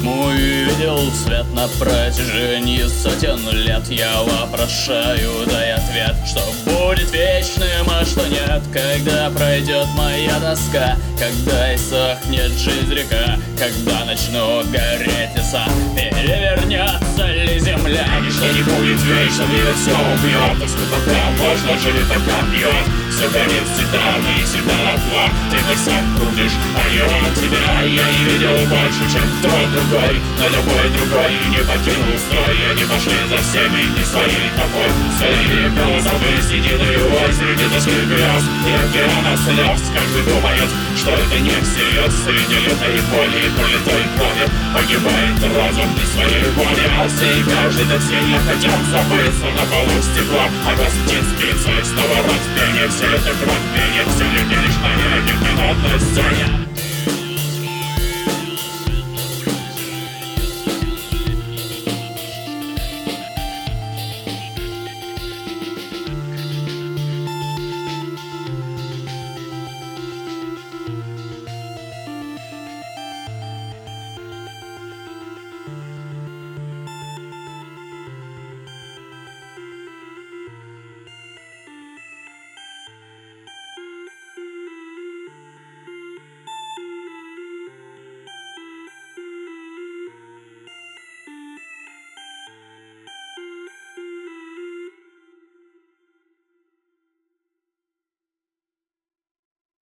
Увидел свет на протяжении сотен лет. Я вопрошаю, дай ответ, что будет вечным, а что нет. Когда пройдет моя тоска, когда иссохнет жизнь река, когда начнут гореть леса, перевернется ли земля? Ничто не будет вечно, мир все убьет. Тоску пока можно жить, пока бьет. Все горит цветами и всегда отла. Ты косяк крутишь, а я тебя не видел больше, чем тот другой. Но любой другой не покинул строй. Они пошли за всеми, не своей тобой. Своими голосами сидит его среди тоски грез и океана слез. Каждый думает, что это не всерьез. Среди лютой боли и пролитой крови погибает разум без своей воли. А все и каждый так сильно хотят забыться на полу стекла. А гостин спится и снова рот в пене. Все это кровь пение, все люди лишь на ней, не на одной сцене.